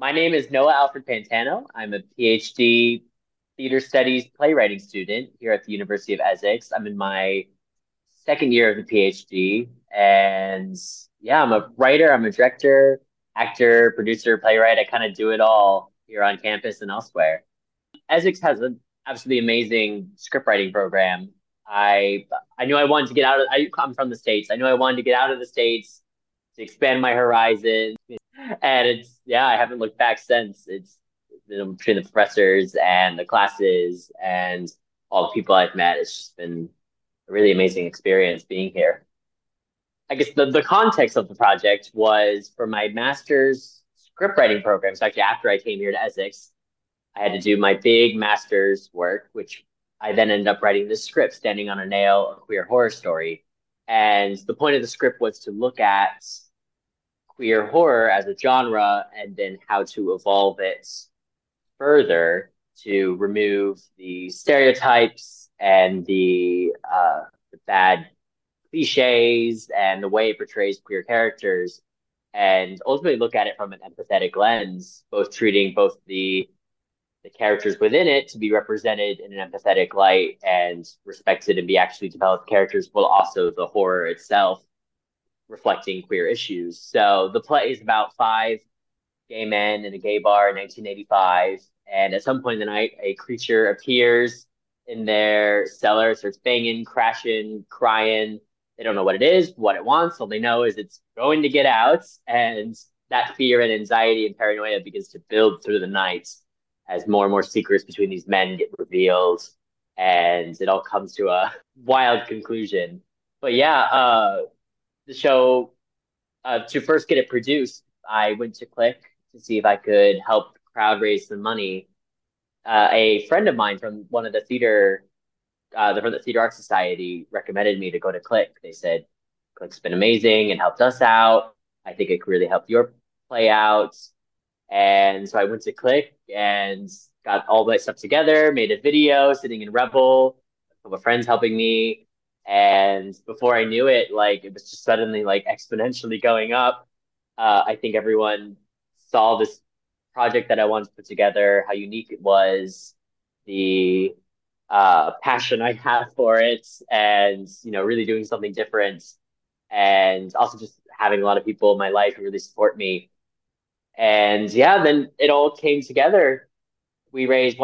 My name is Noah Alfred Pantano. I'm a PhD theater studies playwriting student here at the University of Essex. I'm in my second year of the PhD, and yeah, I'm a writer, I'm a director, actor, producer, playwright. I kind of do it all here on campus and elsewhere. Essex has an absolutely amazing script writing program. I knew I wanted to get out of. I'm from the States. I knew I wanted to get out of the States to expand my horizons, and I haven't looked back since. It's between the professors and the classes and all the people I've met. It's just been a really amazing experience being here. I guess the context of the project was for my master's script writing program. So actually, after I came here to Essex, I had to do my big master's work, which I then ended up writing this script, Standing on a Nail, a queer horror story. And the point of the script was to look at queer horror as a genre and then how to evolve it further to remove the stereotypes and the bad cliches and the way it portrays queer characters, and ultimately look at it from an empathetic lens, both treating both the characters within it to be represented in an empathetic light and respected and be actually developed characters, while also the horror itself reflecting queer issues. So the play is about five gay men in a gay bar in 1985. And at some point in the night, a creature appears in their cellar, starts banging, crashing, crying. They don't know what it is, what it wants. All they know is it's going to get out. And that fear and anxiety and paranoia begins to build through the night as more and more secrets between these men get revealed. And it all comes to a wild conclusion. But yeah, the show, to first get it produced, I went to Click to see if I could help crowd raise some money. A friend of mine from one of the theater, from the Theater Arts Society recommended me to go to Click. They said Click's been amazing and helped us out. I think it could really help your play out. And so I went to Click and got all my stuff together, made a video sitting in Rebel, a couple of friends helping me. And before I knew it, like it was just suddenly like exponentially going up. I think everyone saw this project that I wanted to put together, how unique it was, the passion I have for it, and really doing something different, and also just having a lot of people in my life who really support me. And yeah, then it all came together. We raised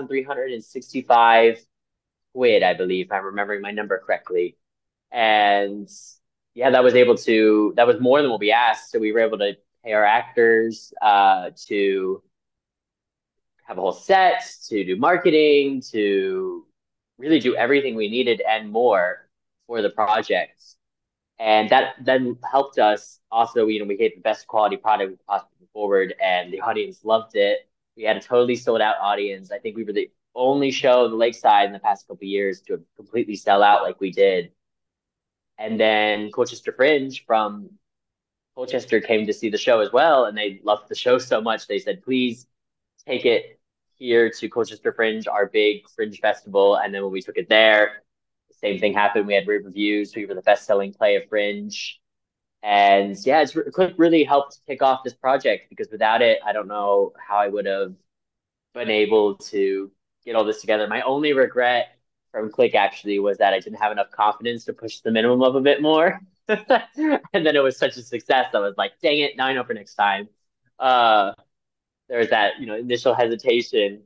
1,365 quid, I believe, if I'm remembering my number correctly. And yeah, that was more than what we asked. So we were able to pay our actors to have a whole set, to do marketing, to really do everything we needed and more for the project. And that then helped us also, we gave the best quality product we could possibly put forward, and the audience loved it. We had a totally sold out audience. I think we were the only show in the Lakeside in the past couple of years to completely sell out like we did. And then Colchester Fringe from Colchester came to see the show as well, and they loved the show so much they said, please take it here to Colchester Fringe, our big Fringe festival. And then when we took it there, the same thing happened. We had rave reviews. We were the best-selling play of Fringe. And yeah, Click really helped kick off this project, because without it, I don't know how I would have been able to get all this together. My only regret from Click actually was that I didn't have enough confidence to push the minimum up a bit more. And then it was such a success. I was like, dang it, now I know for next time. Uh, there was that, initial hesitation.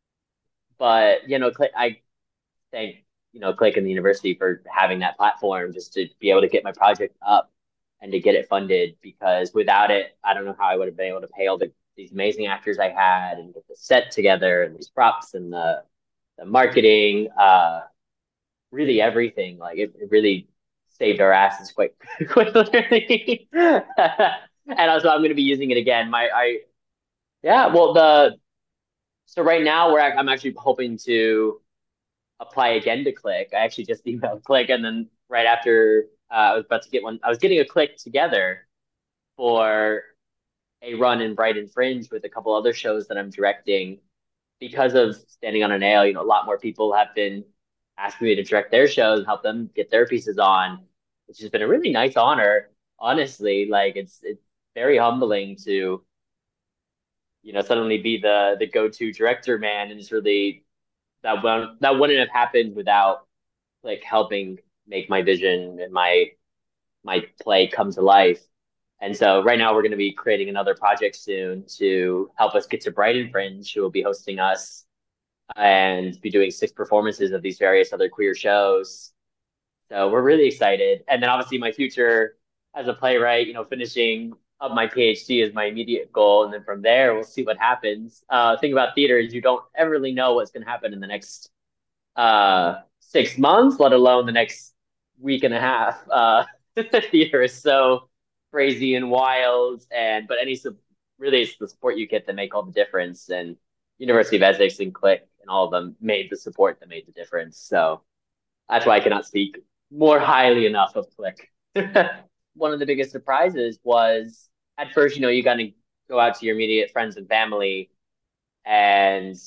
But, I thank, Click and the university for having that platform just to be able to get my project up and to get it funded, because without it, I don't know how I would have been able to pay all these amazing actors I had and get the set together and these props and the marketing, really everything. Like it really saved our asses quite quite literally. And also I'm going to be using it again. Yeah, well, the so right now I'm actually hoping to apply again to Click. I actually just emailed Click, and then right after I was about to get one, I was getting a Click together for a run in Brighton Fringe with a couple other shows that I'm directing. Because of Standing on a Nail, a lot more people have been asking me to direct their shows and help them get their pieces on, which has been a really nice honor. Honestly, like it's very humbling to suddenly be the go-to director man, and it's really that wouldn't have happened without like helping make my vision and my play come to life. And so right now we're going to be creating another project soon to help us get to Brighton Fringe, who will be hosting us and be doing 6 performances of these various other queer shows. So we're really excited. And then obviously my future as a playwright, finishing up my PhD is my immediate goal. And then from there, we'll see what happens. Thing about theater is you don't ever really know what's going to happen in the next 6 months, let alone the next week and a half. Theater is so crazy and wild, but really it's the support you get that make all the difference. And University of Essex and Click and all of them made the support that made the difference. So that's why I cannot speak more highly enough of Click. One of the biggest surprises was at first, you got to go out to your immediate friends and family, and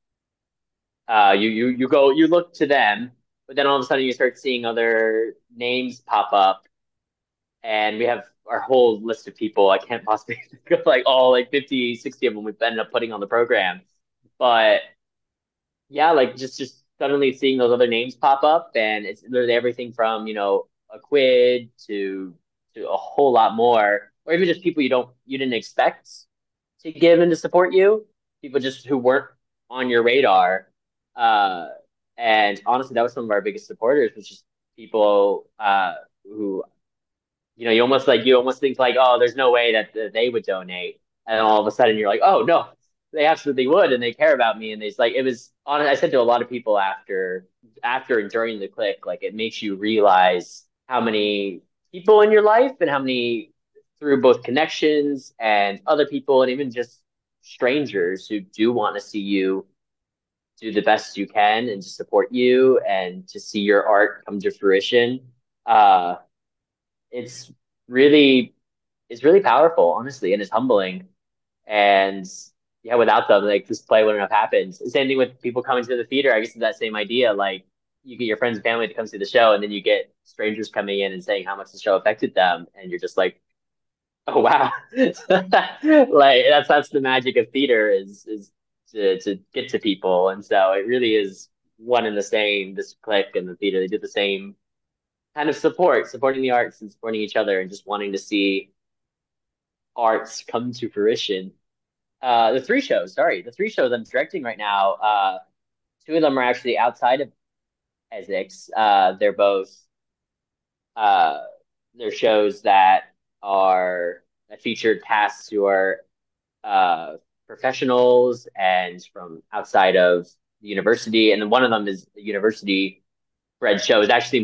you look to them, but then all of a sudden you start seeing other names pop up, and we have our whole list of people. I can't possibly think of like all like 50, 60 of them we've ended up putting on the program. But yeah, like just suddenly seeing those other names pop up, and it's literally everything from, a quid to a whole lot more, or even just people you didn't expect to give and to support you, people just who weren't on your radar. Uh, and honestly, that was some of our biggest supporters, was just people who, you almost think like, oh, there's no way that they would donate, and all of a sudden you're like, oh no, they absolutely would, and they care about me, and it's like it was on. I said to a lot of people after and during the click, like it makes you realize how many people in your life and how many through both connections and other people and even just strangers who do want to see you do the best you can and to support you and to see your art come to fruition. Uh, it's really it's really powerful, honestly, and it's humbling. And yeah, without them, like this play wouldn't have happened. Same thing with people coming to the theater. I guess it's that same idea. Like you get your friends and family to come see the show, and then you get strangers coming in and saying how much the show affected them, and you're just like, oh wow, like that's the magic of theater is to get to people, and so it really is one and the same. This click and the theater, they did the same kind of supporting the arts and supporting each other, and just wanting to see arts come to fruition. The three shows I'm directing right now. Two of them are actually outside of Essex. They're both uh, they're shows that feature casts who are uh, professionals and from outside of the university, and then one of them is a university bred show. It's actually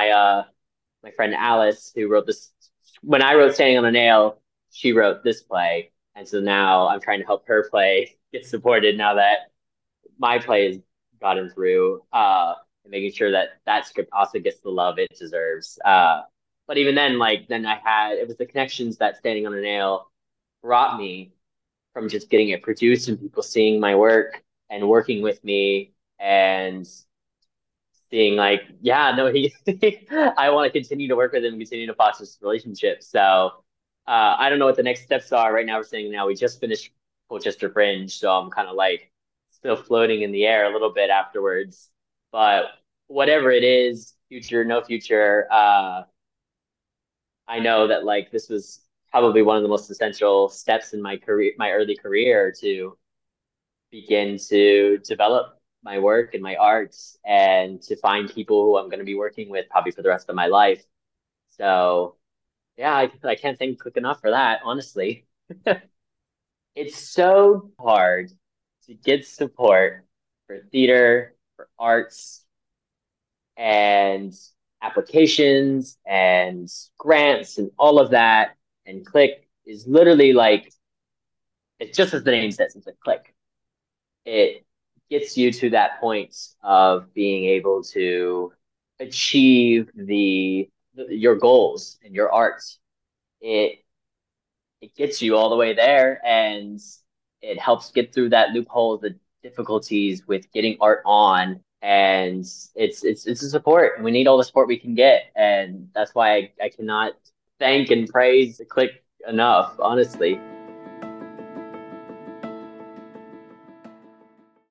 my friend Alice who wrote this. When I wrote Standing on a Nail, she wrote this play, and so now I'm trying to help her play get supported now that my play has gotten through, and making sure that that script also gets the love it deserves. But even then, like then it was the connections that Standing on a Nail brought me from just getting it produced and people seeing my work and working with me and seeing like, yeah, no, I want to continue to work with him, continue to foster this relationship. So I don't know what the next steps are. Right now, we're saying now we just finished Colchester Fringe, so I'm kind of like still floating in the air a little bit afterwards. But whatever it is, future, no future, I know that like this was probably one of the most essential steps in my career, my early career, to begin to develop my work and my arts and to find people who I'm going to be working with probably for the rest of my life. So yeah, I can't thank Quick enough for that, honestly. It's so hard to get support for theater, for arts, and applications and grants and all of that. And Click is literally like, it's just as the name says, it's a click. It gets you to that point of being able to achieve your goals and your art. It it gets you all the way there, and it helps get through that loophole, the difficulties with getting art on. And it's a support, and we need all the support we can get, and that's why I cannot thank and praise the Click enough, honestly.